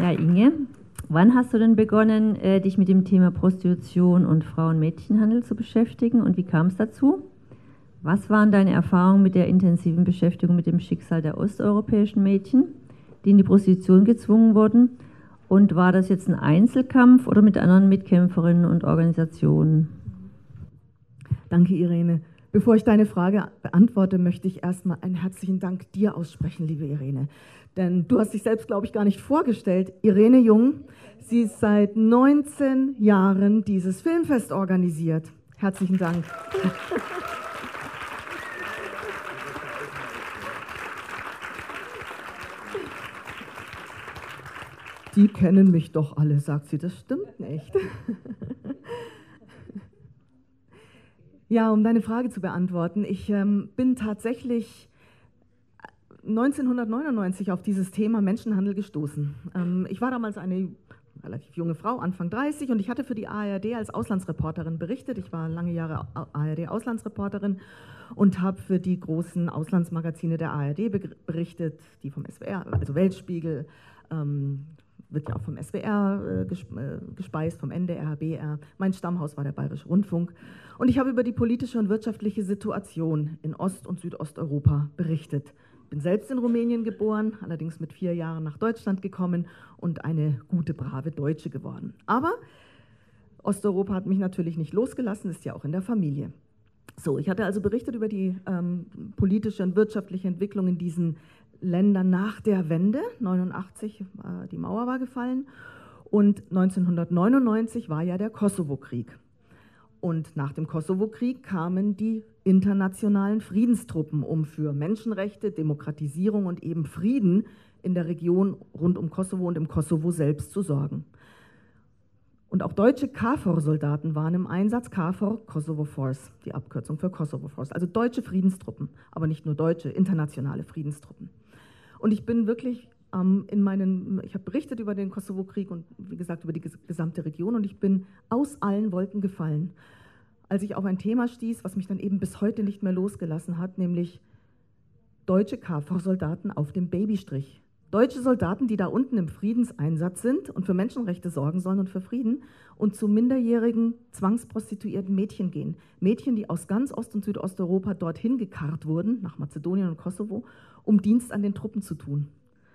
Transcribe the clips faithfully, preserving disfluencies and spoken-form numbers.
Ja, Inge, wann hast du denn begonnen, äh, dich mit dem Thema Prostitution und Frauen-Mädchenhandel zu beschäftigen und wie kam es dazu? Was waren deine Erfahrungen mit der intensiven Beschäftigung mit dem Schicksal der osteuropäischen Mädchen, die in die Prostitution gezwungen wurden? Und war das jetzt ein Einzelkampf oder mit anderen Mitkämpferinnen und Organisationen? Danke, Irene. Bevor ich deine Frage beantworte, möchte ich erstmal einen herzlichen Dank dir aussprechen, liebe Irene. Denn du hast dich selbst, glaube ich, gar nicht vorgestellt. Irene Jung, sie ist seit neunzehn Jahren dieses Filmfest organisiert. Herzlichen Dank. Die kennen mich doch alle, sagt sie. Das stimmt nicht. Ja, um deine Frage zu beantworten, ich ähm, bin tatsächlich neunzehnhundertneunundneunzig auf dieses Thema Menschenhandel gestoßen. Ähm, ich war damals eine relativ junge Frau, Anfang dreißig, und ich hatte für die A R D als Auslandsreporterin berichtet. Ich war lange Jahre A R D-Auslandsreporterin und habe für die großen Auslandsmagazine der A R D berichtet, die vom S W R, also Weltspiegel, ähm, wird ja auch vom S W R äh, gespeist, vom N D R, B R. Mein Stammhaus war der Bayerische Rundfunk. Und ich habe über die politische und wirtschaftliche Situation in Ost- und Südosteuropa berichtet. Ich bin selbst in Rumänien geboren, allerdings mit vier Jahren nach Deutschland gekommen und eine gute, brave Deutsche geworden. Aber Osteuropa hat mich natürlich nicht losgelassen, ist ja auch in der Familie. So, ich hatte also berichtet über die ähm, politische und wirtschaftliche Entwicklung in diesen Ländern nach der Wende. neunundachtzig, äh, die Mauer war gefallen, und neunzehnhundertneunundneunzig war ja der Kosovo-Krieg. Und nach dem Kosovo-Krieg kamen die internationalen Friedenstruppen, um für Menschenrechte, Demokratisierung und eben Frieden in der Region rund um Kosovo und im Kosovo selbst zu sorgen. Und auch deutsche K F O R-Soldaten waren im Einsatz, K F O R, Kosovo Force, die Abkürzung für Kosovo Force, also deutsche Friedenstruppen, aber nicht nur deutsche, internationale Friedenstruppen. Und ich bin wirklich ähm, in meinen, ich habe berichtet über den Kosovo-Krieg und wie gesagt über die gesamte Region, und ich bin aus allen Wolken gefallen, als ich auf ein Thema stieß, was mich dann eben bis heute nicht mehr losgelassen hat, nämlich deutsche K F O R-Soldaten auf dem Babystrich. Deutsche Soldaten, die da unten im Friedenseinsatz sind und für Menschenrechte sorgen sollen und für Frieden und zu minderjährigen, zwangsprostituierten Mädchen gehen. Mädchen, die aus ganz Ost- und Südosteuropa dorthin gekarrt wurden, nach Mazedonien und Kosovo, um Dienst an den Truppen zu tun.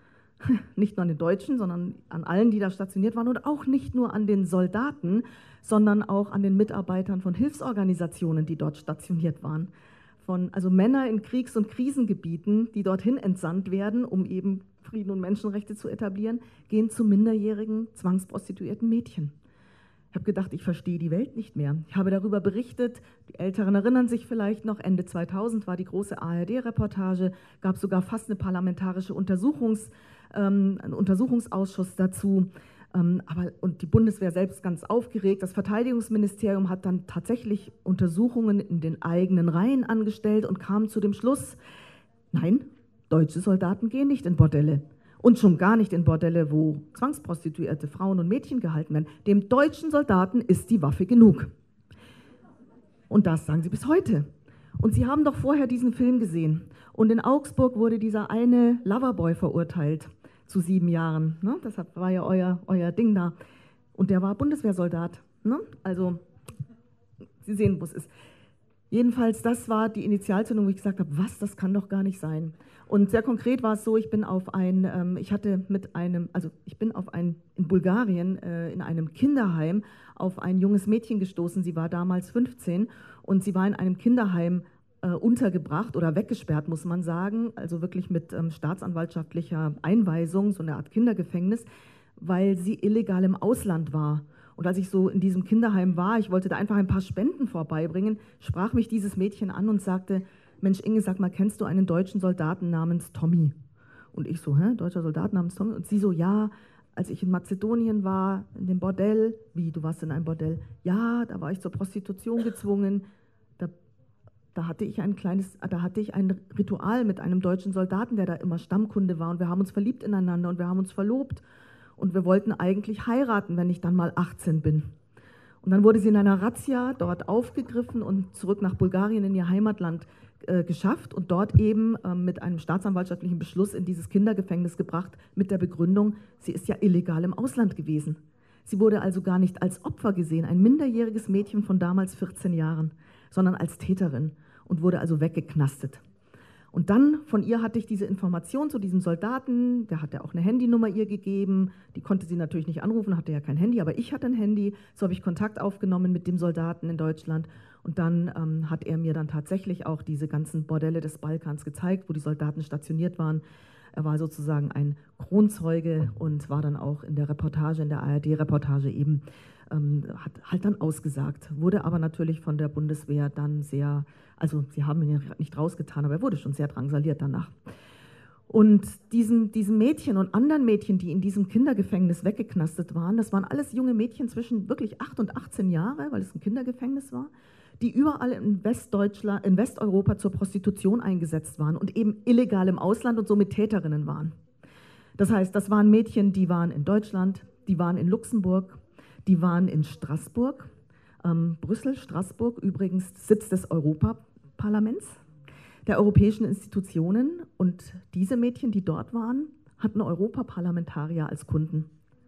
Nicht nur an den Deutschen, sondern an allen, die da stationiert waren, und auch nicht nur an den Soldaten, sondern auch an den Mitarbeitern von Hilfsorganisationen, die dort stationiert waren. Von, also Männer in Kriegs- und Krisengebieten, die dorthin entsandt werden, um eben Frieden und Menschenrechte zu etablieren, gehen zu minderjährigen, zwangsprostituierten Mädchen. Ich habe gedacht, ich verstehe die Welt nicht mehr. Ich habe darüber berichtet, die Älteren erinnern sich vielleicht noch, Ende zweitausend war die große A R D-Reportage, gab sogar fast eine parlamentarische Untersuchungs, ähm, einen Untersuchungsausschuss dazu. Ähm, aber, und die Bundeswehr selbst ganz aufgeregt. Das Verteidigungsministerium hat dann tatsächlich Untersuchungen in den eigenen Reihen angestellt und kam zu dem Schluss, nein, deutsche Soldaten gehen nicht in Bordelle. Und schon gar nicht in Bordelle, wo zwangsprostituierte Frauen und Mädchen gehalten werden. Dem deutschen Soldaten ist die Waffe genug. Und das sagen sie bis heute. Und Sie haben doch vorher diesen Film gesehen. Und in Augsburg wurde dieser eine Loverboy verurteilt zu sieben Jahren. Ne? Das war ja euer, euer Ding da. Und der war Bundeswehrsoldat. Ne? Also, Sie sehen, wo es ist. Jedenfalls, das war die Initialzündung, wo ich gesagt habe, was, das kann doch gar nicht sein. Und sehr konkret war es so, ich bin auf ein, ähm, ich hatte mit einem, also ich bin auf ein, in Bulgarien, äh, in einem Kinderheim, auf ein junges Mädchen gestoßen. Sie war damals fünfzehn und sie war in einem Kinderheim äh, untergebracht oder weggesperrt, muss man sagen, also wirklich mit ähm, staatsanwaltschaftlicher Einweisung, so eine Art Kindergefängnis, weil sie illegal im Ausland war. Und als ich so in diesem Kinderheim war, ich wollte da einfach ein paar Spenden vorbeibringen, sprach mich dieses Mädchen an und sagte, Mensch Inge, sag mal, kennst du einen deutschen Soldaten namens Tommy? Und ich so, hä, deutscher Soldat namens Tommy? Und sie so, ja, als ich in Mazedonien war, in dem Bordell, wie, du warst in einem Bordell? Ja, da war ich zur Prostitution gezwungen, da, da hatte ich ein kleines, da hatte ich ein Ritual mit einem deutschen Soldaten, der da immer Stammkunde war, und wir haben uns verliebt ineinander und wir haben uns verlobt und wir wollten eigentlich heiraten, wenn ich dann mal achtzehn bin. Und dann wurde sie in einer Razzia dort aufgegriffen und zurück nach Bulgarien in ihr Heimatland äh, geschafft und dort eben äh, mit einem staatsanwaltschaftlichen Beschluss in dieses Kindergefängnis gebracht, mit der Begründung, sie ist ja illegal im Ausland gewesen. Sie wurde also gar nicht als Opfer gesehen, ein minderjähriges Mädchen von damals vierzehn Jahren, sondern als Täterin und wurde also weggeknastet. Und dann von ihr hatte ich diese Information zu diesem Soldaten, der hatte auch eine Handynummer ihr gegeben, die konnte sie natürlich nicht anrufen, hatte ja kein Handy, aber ich hatte ein Handy, so habe ich Kontakt aufgenommen mit dem Soldaten in Deutschland und dann ähm, hat er mir dann tatsächlich auch diese ganzen Bordelle des Balkans gezeigt, wo die Soldaten stationiert waren. Er war sozusagen ein Kronzeuge und war dann auch in der Reportage, in der A R D-Reportage eben, ähm, hat halt dann ausgesagt, wurde aber natürlich von der Bundeswehr dann sehr, also sie haben ihn ja nicht rausgetan, aber er wurde schon sehr drangsaliert danach. Und diesen, diesen Mädchen und anderen Mädchen, die in diesem Kindergefängnis weggeknastet waren, das waren alles junge Mädchen zwischen wirklich acht und achtzehn Jahre, weil es ein Kindergefängnis war, die überall in Westdeutschland, in Westeuropa zur Prostitution eingesetzt waren und eben illegal im Ausland und somit Täterinnen waren. Das heißt, das waren Mädchen, die waren in Deutschland, die waren in Luxemburg, die waren in Straßburg, ähm, Brüssel, Straßburg, übrigens Sitz des Europaparlaments, der europäischen Institutionen. Und diese Mädchen, die dort waren, hatten Europaparlamentarier als Kunden.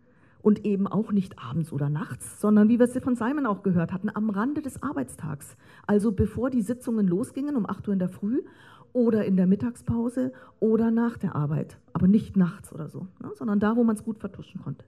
Und eben auch nicht abends oder nachts, sondern wie wir es von Simon auch gehört hatten, am Rande des Arbeitstags. Also bevor die Sitzungen losgingen, um acht Uhr in der Früh oder in der Mittagspause oder nach der Arbeit. Aber nicht nachts oder so, ne, sondern da, wo man es gut vertuschen konnte.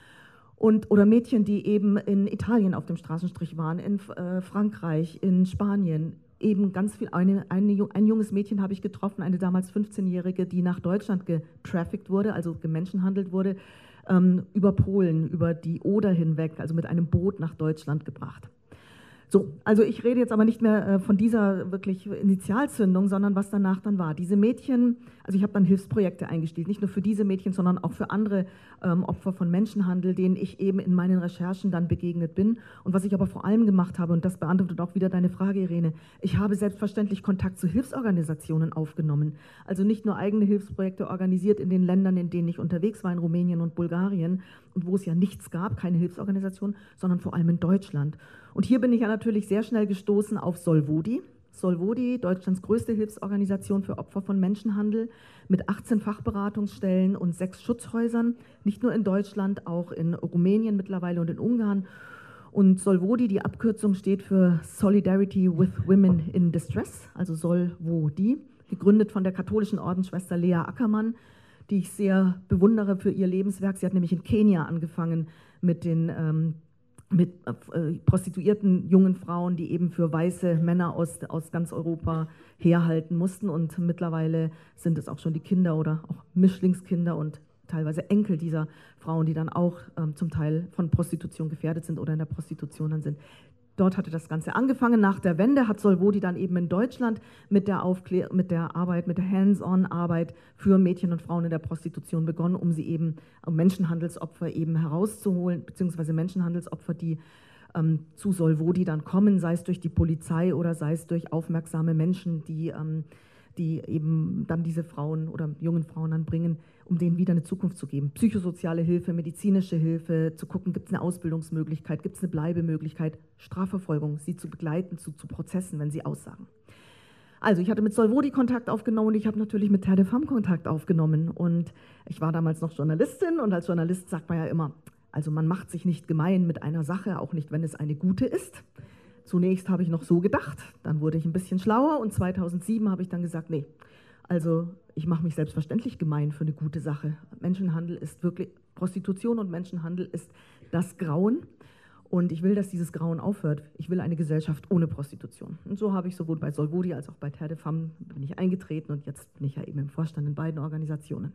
Und, oder Mädchen, die eben in Italien auf dem Straßenstrich waren, in äh, Frankreich, in Spanien, eben ganz viel, eine, eine, ein junges Mädchen habe ich getroffen, eine damals fünfzehnjährige, die nach Deutschland getraffickt wurde, also gemenschenhandelt wurde, ähm, über Polen, über die Oder hinweg, also mit einem Boot nach Deutschland gebracht. So, also ich rede jetzt aber nicht mehr äh, von dieser wirklich Initialzündung, sondern was danach dann war. Diese Mädchen, also ich habe dann Hilfsprojekte eingestellt, nicht nur für diese Mädchen, sondern auch für andere ähm, Opfer von Menschenhandel, denen ich eben in meinen Recherchen dann begegnet bin. Und was ich aber vor allem gemacht habe, und das beantwortet auch wieder deine Frage, Irene, ich habe selbstverständlich Kontakt zu Hilfsorganisationen aufgenommen. Also nicht nur eigene Hilfsprojekte organisiert in den Ländern, in denen ich unterwegs war, in Rumänien und Bulgarien, und wo es ja nichts gab, keine Hilfsorganisation, sondern vor allem in Deutschland. Und hier bin ich ja natürlich sehr schnell gestoßen auf Solvodi. Solvodi, Deutschlands größte Hilfsorganisation für Opfer von Menschenhandel, mit achtzehn Fachberatungsstellen und sechs Schutzhäusern, nicht nur in Deutschland, auch in Rumänien mittlerweile und in Ungarn. Und Solvodi, die Abkürzung steht für Solidarity with Women in Distress, also Solvodi, gegründet von der katholischen Ordensschwester Lea Ackermann, die ich sehr bewundere für ihr Lebenswerk. Sie hat nämlich in Kenia angefangen mit den ähm, mit äh, prostituierten jungen Frauen, die eben für weiße Männer aus, aus ganz Europa herhalten mussten. Und mittlerweile sind es auch schon die Kinder oder auch Mischlingskinder und teilweise Enkel dieser Frauen, die dann auch ähm, zum Teil von Prostitution gefährdet sind oder in der Prostitution dann sind. Dort hatte das Ganze angefangen. Nach der Wende hat Solvodi dann eben in Deutschland mit der, Aufklär- mit der Arbeit, mit der Hands-on-Arbeit für Mädchen und Frauen in der Prostitution begonnen, um sie eben, um Menschenhandelsopfer eben herauszuholen, beziehungsweise Menschenhandelsopfer, die ähm, zu Solvodi dann kommen, sei es durch die Polizei oder sei es durch aufmerksame Menschen, die, ähm, die eben dann diese Frauen oder jungen Frauen dann bringen, um denen wieder eine Zukunft zu geben. Psychosoziale Hilfe, medizinische Hilfe, zu gucken, gibt es eine Ausbildungsmöglichkeit, gibt es eine Bleibemöglichkeit, Strafverfolgung, sie zu begleiten zu, zu Prozessen, wenn sie aussagen. Also ich hatte mit Solvodi Kontakt aufgenommen und ich habe natürlich mit Terre de Femme Kontakt aufgenommen. Und ich war damals noch Journalistin und als Journalist sagt man ja immer, also man macht sich nicht gemein mit einer Sache, auch nicht, wenn es eine gute ist. Zunächst habe ich noch so gedacht, dann wurde ich ein bisschen schlauer und zweitausendsieben habe ich dann gesagt, nee, also ich mache mich selbstverständlich gemein für eine gute Sache. Menschenhandel ist wirklich, Prostitution und Menschenhandel ist das Grauen und ich will, dass dieses Grauen aufhört. Ich will eine Gesellschaft ohne Prostitution. Und so habe ich sowohl bei Solvodi als auch bei Terre de Femme bin ich eingetreten und jetzt bin ich ja eben im Vorstand in beiden Organisationen.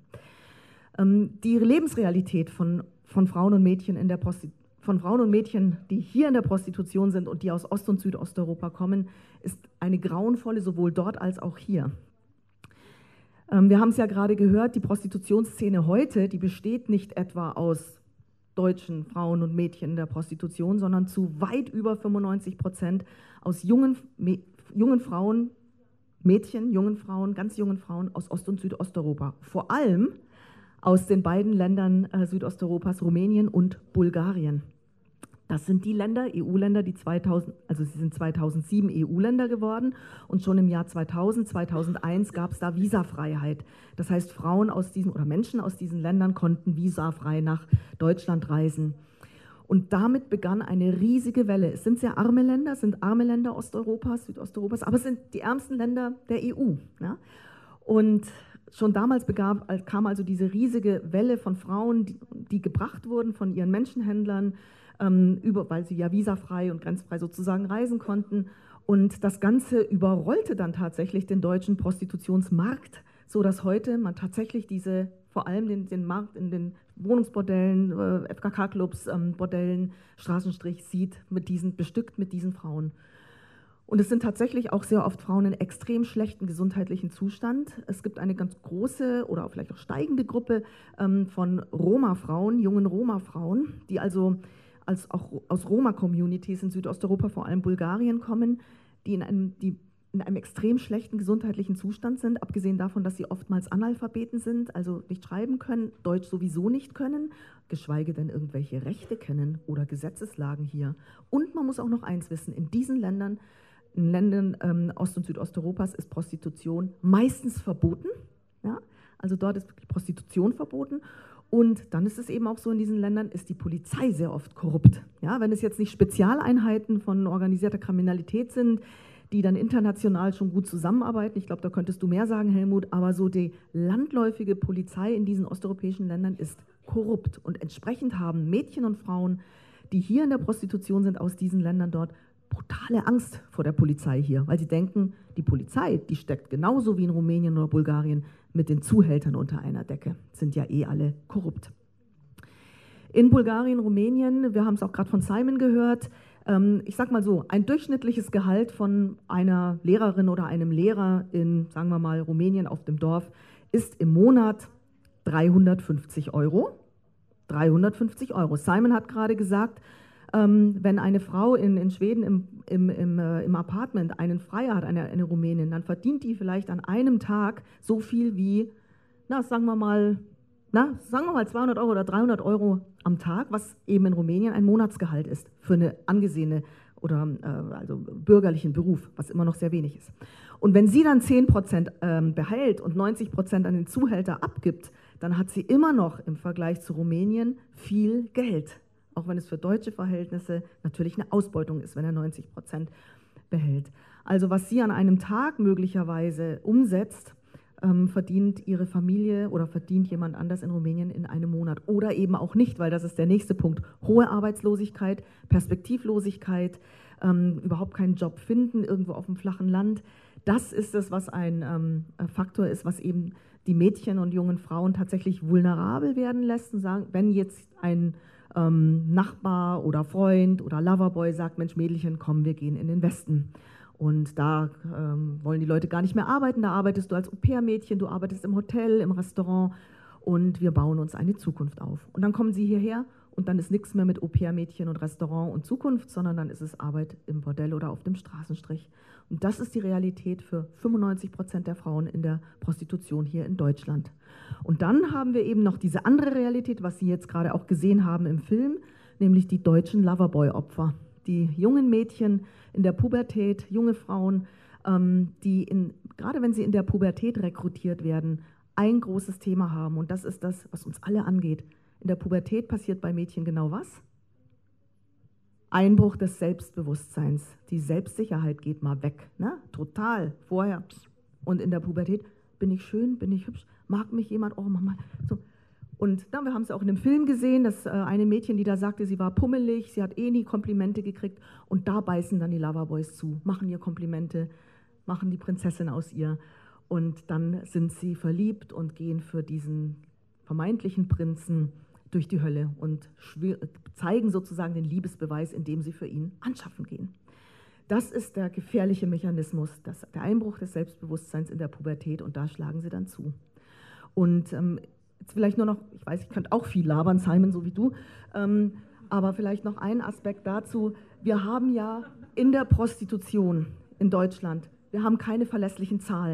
Ähm, die Lebensrealität von, von Frauen und Mädchen in der Prostitution, von Frauen und Mädchen, die hier in der Prostitution sind und die aus Ost- und Südosteuropa kommen, ist eine grauenvolle, sowohl dort als auch hier. Ähm, wir haben es ja gerade gehört, die Prostitutionsszene heute, die besteht nicht etwa aus deutschen Frauen und Mädchen in der Prostitution, sondern zu weit über fünfundneunzig Prozent aus jungen, jungen Frauen, Mädchen, jungen Frauen, ganz jungen Frauen aus Ost- und Südosteuropa. Vor allem aus den beiden Ländern äh, Südosteuropas, Rumänien und Bulgarien. Das sind die Länder, E U-Länder, die zweitausend, also sie sind zweitausendsieben E U-Länder geworden und schon im Jahr zweitausend, zweitausendeins gab es da Visafreiheit. Das heißt, Frauen aus diesen oder Menschen aus diesen Ländern konnten visafrei nach Deutschland reisen. Und damit begann eine riesige Welle. Es sind sehr arme Länder, es sind arme Länder Osteuropas, Südosteuropas, aber es sind die ärmsten Länder der E U. Ja? Und schon damals begab, kam also diese riesige Welle von Frauen, die, die gebracht wurden von ihren Menschenhändlern, ähm, über, weil sie ja visafrei und grenzfrei sozusagen reisen konnten. Und das Ganze überrollte dann tatsächlich den deutschen Prostitutionsmarkt, sodass heute man tatsächlich diese, vor allem den, den Markt in den Wohnungsbordellen, äh, F K K-Clubs, ähm, Bordellen, Straßenstrich sieht, mit diesen, bestückt mit diesen Frauen. Und es sind tatsächlich auch sehr oft Frauen in extrem schlechten gesundheitlichen Zustand. Es gibt eine ganz große oder vielleicht auch steigende Gruppe ähm, von Roma-Frauen, jungen Roma-Frauen, die also als auch aus Roma-Communities in Südosteuropa, vor allem Bulgarien, kommen, die in einem, die in einem extrem schlechten gesundheitlichen Zustand sind, abgesehen davon, dass sie oftmals Analphabeten sind, also nicht schreiben können, Deutsch sowieso nicht können, geschweige denn irgendwelche Rechte kennen oder Gesetzeslagen hier. Und man muss auch noch eins wissen, in diesen Ländern, in Ländern ähm, Ost- und Südosteuropas ist Prostitution meistens verboten. Ja? Also dort ist wirklich Prostitution verboten. Und dann ist es eben auch so, in diesen Ländern ist die Polizei sehr oft korrupt. Ja? Wenn es jetzt nicht Spezialeinheiten von organisierter Kriminalität sind, die dann international schon gut zusammenarbeiten, ich glaube, da könntest du mehr sagen, Helmut, aber so die landläufige Polizei in diesen osteuropäischen Ländern ist korrupt. Und entsprechend haben Mädchen und Frauen, die hier in der Prostitution sind, aus diesen Ländern dort, brutale Angst vor der Polizei hier, weil sie denken, die Polizei, die steckt genauso wie in Rumänien oder Bulgarien mit den Zuhältern unter einer Decke, sind ja eh alle korrupt. In Bulgarien, Rumänien, wir haben es auch gerade von Simon gehört, ähm, ich sag mal so, ein durchschnittliches Gehalt von einer Lehrerin oder einem Lehrer in, sagen wir mal, Rumänien auf dem Dorf ist im Monat dreihundertfünfzig Euro. dreihundertfünfzig Euro. Simon hat gerade gesagt, Ähm, wenn eine Frau in, in Schweden im, im, im, äh, im Apartment einen Freier hat, eine, eine Rumänin, dann verdient die vielleicht an einem Tag so viel wie, na, sagen wir mal, na, sagen wir mal zweihundert Euro oder dreihundert Euro am Tag, was eben in Rumänien ein Monatsgehalt ist für eine angesehene oder äh, also bürgerlichen Beruf, was immer noch sehr wenig ist. Und wenn sie dann zehn Prozent ähm, behält und neunzig Prozent an den Zuhälter abgibt, dann hat sie immer noch im Vergleich zu Rumänien viel Geld. Auch wenn es für deutsche Verhältnisse natürlich eine Ausbeutung ist, wenn er neunzig Prozent behält. Also was sie an einem Tag möglicherweise umsetzt, ähm, verdient ihre Familie oder verdient jemand anders in Rumänien in einem Monat. Oder eben auch nicht, weil das ist der nächste Punkt. Hohe Arbeitslosigkeit, Perspektivlosigkeit, ähm, überhaupt keinen Job finden, irgendwo auf dem flachen Land. Das ist es, was ein ähm, Faktor ist, was eben die Mädchen und jungen Frauen tatsächlich vulnerabel werden lässt und sagen, wenn jetzt ein Ähm, Nachbar oder Freund oder Loverboy sagt, Mensch Mädelchen, komm, wir gehen in den Westen. Und da ähm, wollen die Leute gar nicht mehr arbeiten, da arbeitest du als Au-pair-Mädchen, du arbeitest im Hotel, im Restaurant und wir bauen uns eine Zukunft auf. Und dann kommen sie hierher und dann ist nichts mehr mit Au-pair-Mädchen und Restaurant und Zukunft, sondern dann ist es Arbeit im Bordell oder auf dem Straßenstrich. Und das ist die Realität für fünfundneunzig Prozent der Frauen in der Prostitution hier in Deutschland. Und dann haben wir eben noch diese andere Realität, was Sie jetzt gerade auch gesehen haben im Film, nämlich die deutschen Loverboy-Opfer. Die jungen Mädchen in der Pubertät, junge Frauen, ähm, die in, gerade wenn sie in der Pubertät rekrutiert werden, ein großes Thema haben. Und das ist das, was uns alle angeht. In der Pubertät passiert bei Mädchen genau was? Einbruch des Selbstbewusstseins. Die Selbstsicherheit geht mal weg. Ne? Total. Vorher. Und in der Pubertät, bin ich schön, bin ich hübsch, mag mich jemand, oh Mama. So. Und dann, wir haben es auch in dem Film gesehen, dass äh, eine Mädchen, die da sagte, sie war pummelig, sie hat eh nie Komplimente gekriegt. Und da beißen dann die Loverboys zu, machen ihr Komplimente, machen die Prinzessin aus ihr. Und dann sind sie verliebt und gehen für diesen vermeintlichen Prinzen durch die Hölle und zeigen sozusagen den Liebesbeweis, indem sie für ihn anschaffen gehen. Das ist der gefährliche Mechanismus, das, der Einbruch des Selbstbewusstseins in der Pubertät und da schlagen sie dann zu. Und ähm, jetzt vielleicht nur noch, ich weiß, ich könnte auch viel labern, Simon, so wie du, ähm, aber vielleicht noch ein Aspekt dazu. Wir haben ja in der Prostitution in Deutschland, wir haben keine verlässlichen Zahlen.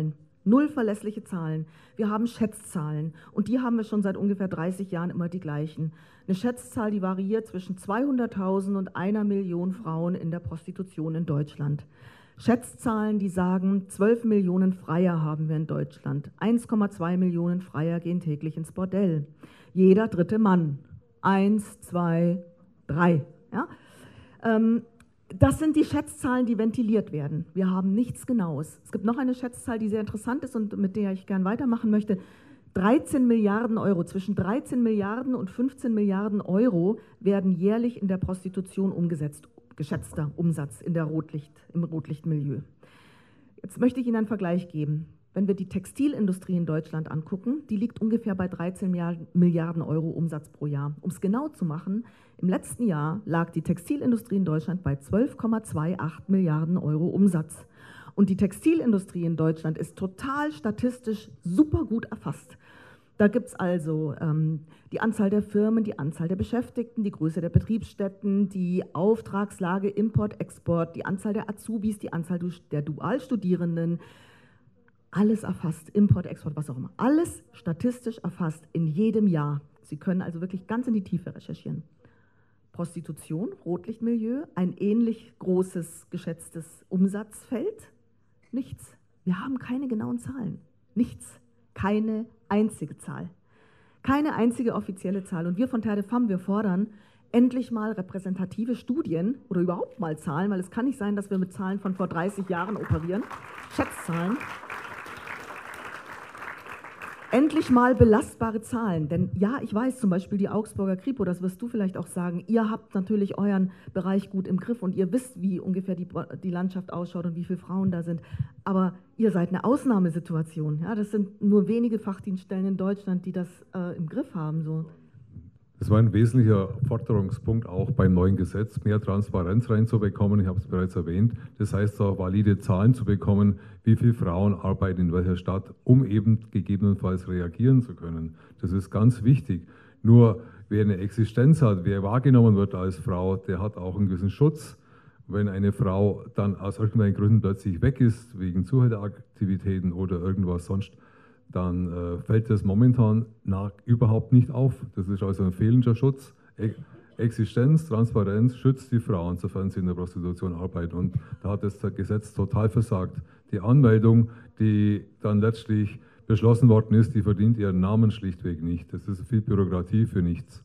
Null verlässliche Zahlen. Wir haben Schätzzahlen und die haben wir schon seit ungefähr dreißig Jahren immer die gleichen. Eine Schätzzahl, die variiert zwischen zweihunderttausend und einer Million Frauen in der Prostitution in Deutschland. Schätzzahlen, die sagen, zwölf Millionen Freier haben wir in Deutschland. eins Komma zwei Millionen Freier gehen täglich ins Bordell. Jeder dritte Mann. Eins, zwei, drei. Ja? Ähm, Das sind die Schätzzahlen, die ventiliert werden. Wir haben nichts Genaues. Es gibt noch eine Schätzzahl, die sehr interessant ist und mit der ich gern weitermachen möchte. dreizehn Milliarden Euro, zwischen dreizehn Milliarden und fünfzehn Milliarden Euro werden jährlich in der Prostitution umgesetzt. Geschätzter Umsatz in der Rotlicht, im Rotlichtmilieu. Jetzt möchte ich Ihnen einen Vergleich geben. Wenn wir die Textilindustrie in Deutschland angucken, die liegt ungefähr bei dreizehn Milliarden Euro Umsatz pro Jahr. Um es genau zu machen, im letzten Jahr lag die Textilindustrie in Deutschland bei zwölf Komma achtundzwanzig Milliarden Euro Umsatz. Und die Textilindustrie in Deutschland ist total statistisch super gut erfasst. Da gibt es also ähm, die Anzahl der Firmen, die Anzahl der Beschäftigten, die Größe der Betriebsstätten, die Auftragslage, Import, Export, die Anzahl der Azubis, die Anzahl der Dualstudierenden. Alles erfasst, Import, Export, was auch immer. Alles statistisch erfasst in jedem Jahr. Sie können also wirklich ganz in die Tiefe recherchieren. Prostitution, Rotlichtmilieu, ein ähnlich großes geschätztes Umsatzfeld. Nichts. Wir haben keine genauen Zahlen. Nichts. Keine einzige Zahl. Keine einzige offizielle Zahl. Und wir von Terre de Femme, wir fordern endlich mal repräsentative Studien oder überhaupt mal Zahlen, weil es kann nicht sein, dass wir mit Zahlen von vor dreißig Jahren operieren. Schätzzahlen. Endlich mal belastbare Zahlen, denn ja, ich weiß zum Beispiel die Augsburger Kripo, das wirst du vielleicht auch sagen, ihr habt natürlich euren Bereich gut im Griff und ihr wisst, wie ungefähr die, die Landschaft ausschaut und wie viele Frauen da sind, aber ihr seid eine Ausnahmesituation, ja, das sind nur wenige Fachdienststellen in Deutschland, die das äh, im Griff haben, so. Das war ein wesentlicher Forderungspunkt auch beim neuen Gesetz, mehr Transparenz reinzubekommen, ich habe es bereits erwähnt. Das heißt auch, valide Zahlen zu bekommen, wie viele Frauen arbeiten in welcher Stadt, um eben gegebenenfalls reagieren zu können. Das ist ganz wichtig. Nur wer eine Existenz hat, wer wahrgenommen wird als Frau, der hat auch einen gewissen Schutz. Wenn eine Frau dann aus irgendwelchen Gründen plötzlich weg ist, wegen Zuhälteraktivitäten oder irgendwas sonst, dann äh, fällt das momentan nach überhaupt nicht auf. Das ist also ein fehlender Schutz. E Existenz, Transparenz schützt die Frauen, sofern sie in der Prostitution arbeiten. Und da hat das Gesetz total versagt. Die Anmeldung, die dann letztlich beschlossen worden ist, die verdient ihren Namen schlichtweg nicht. Das ist viel Bürokratie für nichts.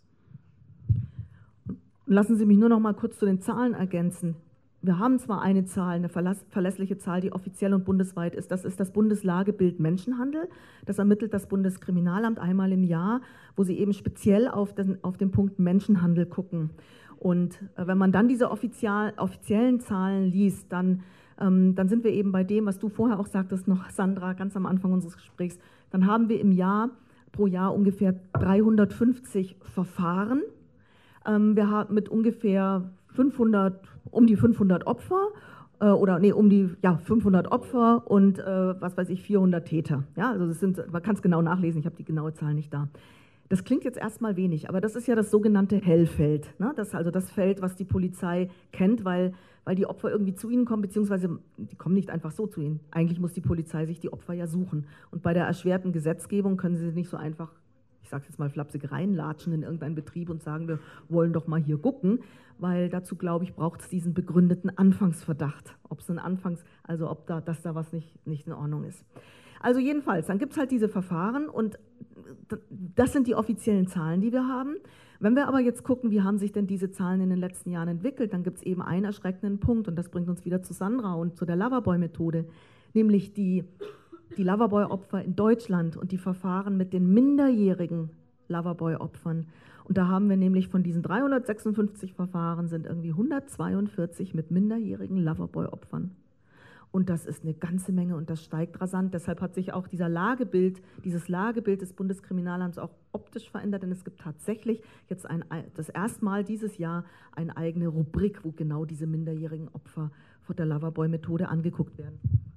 Lassen Sie mich nur noch mal kurz zu den Zahlen ergänzen. Wir haben zwar eine Zahl, eine verlässliche Zahl, die offiziell und bundesweit ist. Das ist das Bundeslagebild Menschenhandel. Das ermittelt das Bundeskriminalamt einmal im Jahr, wo sie eben speziell auf den, auf den Punkt Menschenhandel gucken. Und äh, wenn man dann diese offizial, offiziellen Zahlen liest, dann, ähm, dann sind wir eben bei dem, was du vorher auch sagtest, noch Sandra, ganz am Anfang unseres Gesprächs. Dann haben wir im Jahr, pro Jahr ungefähr dreihundertfünfzig Verfahren. Ähm, wir haben mit ungefähr fünfhundert, um die fünfhundert Opfer äh, oder nee, um die ja, fünfhundert Opfer und äh, was weiß ich, vierhundert Täter. Ja, also das sind, man kann es genau nachlesen, ich habe die genaue Zahl nicht da. Das klingt jetzt erstmal wenig, aber das ist ja das sogenannte Hellfeld. Ne? Das ist also das Feld, was die Polizei kennt, weil, weil die Opfer irgendwie zu ihnen kommen, beziehungsweise die kommen nicht einfach so zu ihnen. Eigentlich muss die Polizei sich die Opfer ja suchen. Und bei der erschwerten Gesetzgebung können sie nicht so einfach, ich sage jetzt mal flapsig, reinlatschen in irgendeinen Betrieb und sagen, wir wollen doch mal hier gucken, weil dazu, glaube ich, braucht es diesen begründeten Anfangsverdacht, ob es ein Anfangs, also ob da, dass da was nicht, nicht in Ordnung ist. Also jedenfalls, dann gibt es halt diese Verfahren und das sind die offiziellen Zahlen, die wir haben. Wenn wir aber jetzt gucken, wie haben sich denn diese Zahlen in den letzten Jahren entwickelt, dann gibt es eben einen erschreckenden Punkt und das bringt uns wieder zu Sandra und zu der Loverboy-Methode, nämlich die die Loverboy-Opfer in Deutschland und die Verfahren mit den minderjährigen Loverboy-Opfern. Und da haben wir nämlich von diesen dreihundertsechsundfünfzig Verfahren sind irgendwie hundertzweiundvierzig mit minderjährigen Loverboy-Opfern. Und das ist eine ganze Menge und das steigt rasant. Deshalb hat sich auch dieser Lagebild, dieses Lagebild des Bundeskriminalamts auch optisch verändert, denn es gibt tatsächlich jetzt ein, das erste Mal dieses Jahr eine eigene Rubrik, wo genau diese minderjährigen Opfer von der Loverboy-Methode angeguckt werden.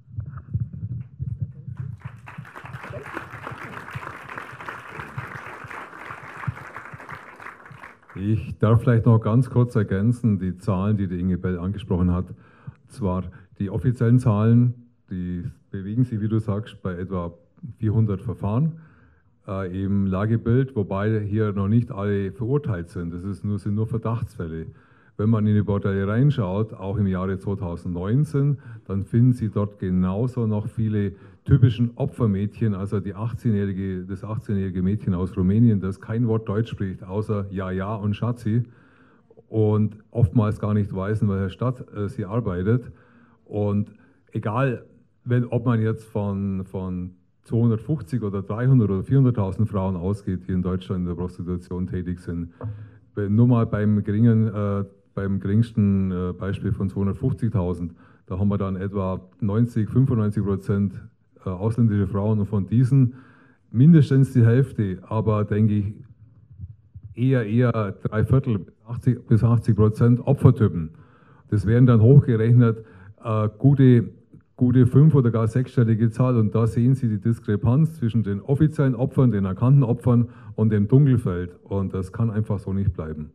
Ich darf vielleicht noch ganz kurz ergänzen, die Zahlen, die die Inge Bell angesprochen hat. Zwar die offiziellen Zahlen die bewegen sich, wie du sagst, bei etwa vierhundert Verfahren äh, im Lagebild, wobei hier noch nicht alle verurteilt sind. Das ist nur, sind nur Verdachtsfälle. Wenn man in die Bordelle reinschaut, auch im Jahre zweitausendneunzehn, dann finden Sie dort genauso noch viele typischen Opfermädchen, also die achtzehnjährige, das achtzehnjährige Mädchen aus Rumänien, das kein Wort Deutsch spricht, außer Ja, Ja und Schatzi und oftmals gar nicht weiß, in welcher Stadt äh, sie arbeitet. Und egal, wenn, ob man jetzt von, von zweihundertfünfzig oder dreihundert oder vierhunderttausend Frauen ausgeht, die in Deutschland in der Prostitution tätig sind, nur mal beim geringen äh, beim geringsten äh, Beispiel von zweihundertfünfzigtausend, da haben wir dann etwa neunzig, fünfundneunzig Prozent äh, ausländische Frauen und von diesen mindestens die Hälfte, aber denke ich eher eher drei Viertel achtzig bis achtzig Prozent Opfertypen. Das wären dann hochgerechnet äh, gute, gute fünf- oder gar sechsstellige Zahl und da sehen Sie die Diskrepanz zwischen den offiziellen Opfern, den erkannten Opfern und dem Dunkelfeld und das kann einfach so nicht bleiben.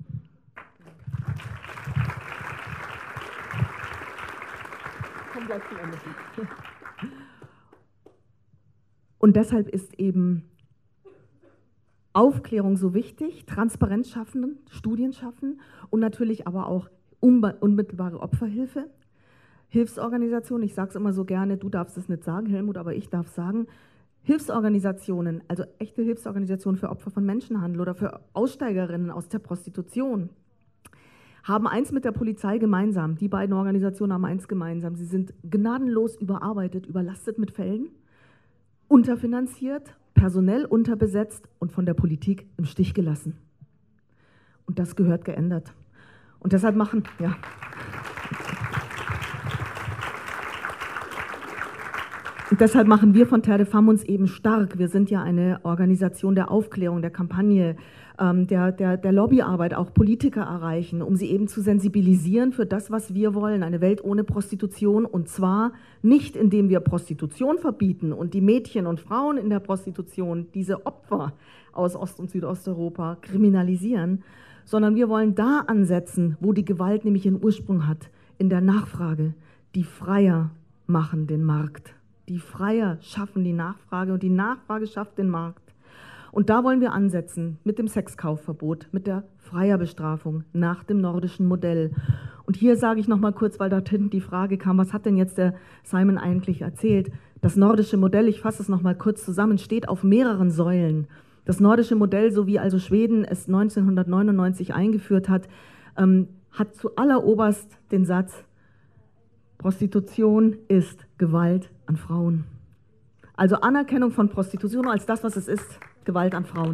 Und deshalb ist eben Aufklärung so wichtig, Transparenz schaffen, Studien schaffen und natürlich aber auch unmittelbare Opferhilfe. Hilfsorganisationen, ich sage es immer so gerne, du darfst es nicht sagen, Helmut, aber ich darf sagen, Hilfsorganisationen, also echte Hilfsorganisationen für Opfer von Menschenhandel oder für Aussteigerinnen aus der Prostitution, haben eins mit der Polizei gemeinsam. Die beiden Organisationen haben eins gemeinsam. Sie sind gnadenlos überarbeitet, überlastet mit Fällen, unterfinanziert, personell unterbesetzt und von der Politik im Stich gelassen. Und das gehört geändert. Und deshalb machen, ja. Und deshalb machen wir von Terre de Femmes uns eben stark. Wir sind ja eine Organisation der Aufklärung, der Kampagne, ähm, der, der, der Lobbyarbeit, auch Politiker erreichen, um sie eben zu sensibilisieren für das, was wir wollen, eine Welt ohne Prostitution. Und zwar nicht, indem wir Prostitution verbieten und die Mädchen und Frauen in der Prostitution, diese Opfer aus Ost- und Südosteuropa, kriminalisieren, sondern wir wollen da ansetzen, wo die Gewalt nämlich ihren Ursprung hat, in der Nachfrage. Die Freier machen den Markt. Die Freier schaffen die Nachfrage und die Nachfrage schafft den Markt. Und da wollen wir ansetzen mit dem Sexkaufverbot, mit der Freierbestrafung nach dem nordischen Modell. Und hier sage ich noch mal kurz, weil da hinten die Frage kam, was hat denn jetzt der Simon eigentlich erzählt? Das nordische Modell, ich fasse es noch mal kurz zusammen, steht auf mehreren Säulen. Das nordische Modell, so wie also Schweden es neunzehnhundertneunundneunzig eingeführt hat, ähm, hat zualleroberst den Satz, Prostitution ist Gewalt an Frauen. Also Anerkennung von Prostitution als das, was es ist, Gewalt an Frauen.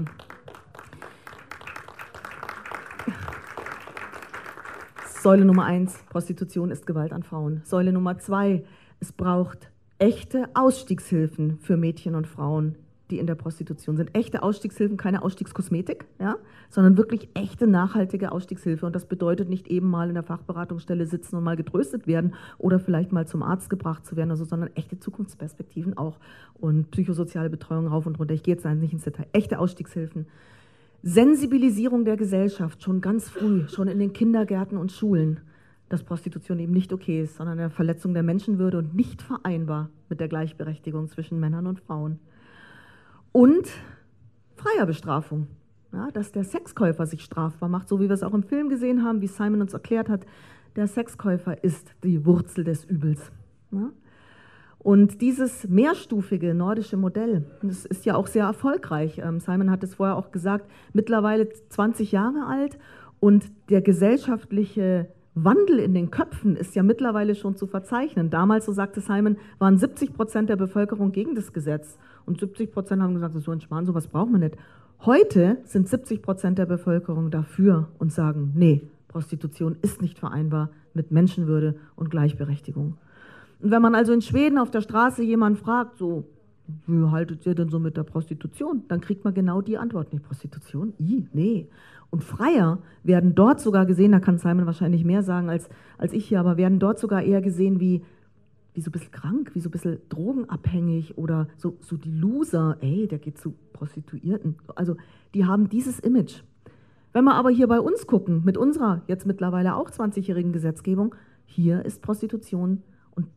Säule Nummer eins, Prostitution ist Gewalt an Frauen. Säule Nummer zwei, es braucht echte Ausstiegshilfen für Mädchen und Frauen, die in der Prostitution sind. Echte Ausstiegshilfen, keine Ausstiegskosmetik, ja, sondern wirklich echte, nachhaltige Ausstiegshilfe. Und das bedeutet nicht eben mal in der Fachberatungsstelle sitzen und mal getröstet werden oder vielleicht mal zum Arzt gebracht zu werden, also, sondern echte Zukunftsperspektiven auch und psychosoziale Betreuung rauf und runter. Ich gehe jetzt nicht ins Detail. Echte Ausstiegshilfen. Sensibilisierung der Gesellschaft, schon ganz früh, schon in den Kindergärten und Schulen, dass Prostitution eben nicht okay ist, sondern eine Verletzung der Menschenwürde und nicht vereinbar mit der Gleichberechtigung zwischen Männern und Frauen. Und Freierbestrafung, ja, dass der Sexkäufer sich strafbar macht, so wie wir es auch im Film gesehen haben, wie Simon uns erklärt hat, der Sexkäufer ist die Wurzel des Übels. Ja. Und dieses mehrstufige nordische Modell, das ist ja auch sehr erfolgreich. Simon hat es vorher auch gesagt, mittlerweile zwanzig Jahre alt und der gesellschaftliche Wandel in den Köpfen ist ja mittlerweile schon zu verzeichnen. Damals, so sagte Simon, waren siebzig Prozent der Bevölkerung gegen das Gesetz und siebzig Prozent haben gesagt, so ein Schmarrn, sowas braucht man nicht. Heute sind siebzig Prozent der Bevölkerung dafür und sagen, nee, Prostitution ist nicht vereinbar mit Menschenwürde und Gleichberechtigung. Und wenn man also in Schweden auf der Straße jemanden fragt, so, wie haltet ihr denn so mit der Prostitution? Dann kriegt man genau die Antwort, nicht Prostitution? I, nee. Und Freier werden dort sogar gesehen, da kann Simon wahrscheinlich mehr sagen als, als ich hier, aber werden dort sogar eher gesehen wie, wie so ein bisschen krank, wie so ein bisschen drogenabhängig oder so, so die Loser, ey, der geht zu Prostituierten. Also die haben dieses Image. Wenn wir aber hier bei uns gucken, mit unserer jetzt mittlerweile auch zwanzigjährigen Gesetzgebung, hier ist Prostitution und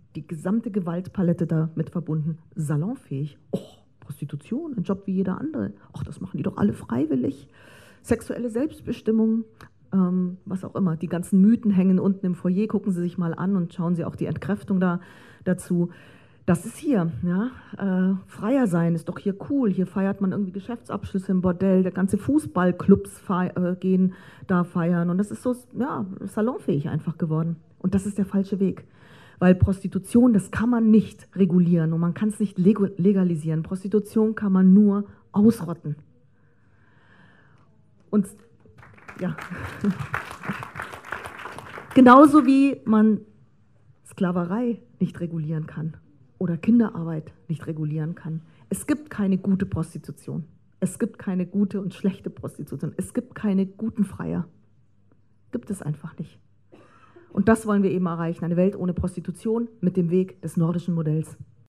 die gesamte Gewaltpalette damit verbunden, salonfähig. Oh, Prostitution, ein Job wie jeder andere. Ach, das machen die doch alle freiwillig. Sexuelle Selbstbestimmung, ähm, was auch immer. Die ganzen Mythen hängen unten im Foyer, gucken Sie sich mal an und schauen Sie auch die Entkräftung da, dazu. Das ist hier, ja, äh, freier sein ist doch hier cool, hier feiert man irgendwie Geschäftsabschlüsse im Bordell, der ganze Fußballclubs fei äh, gehen da feiern und das ist so, ja, salonfähig einfach geworden und das ist der falsche Weg, weil Prostitution, das kann man nicht regulieren und man kann es nicht legalisieren, Prostitution kann man nur ausrotten und, ja, genauso wie man Sklaverei nicht regulieren kann oder Kinderarbeit nicht regulieren kann. Es gibt keine gute Prostitution. Es gibt keine gute und schlechte Prostitution. Es gibt keine guten Freier. Gibt es einfach nicht. Und das wollen wir eben erreichen. Eine Welt ohne Prostitution mit dem Weg des nordischen Modells.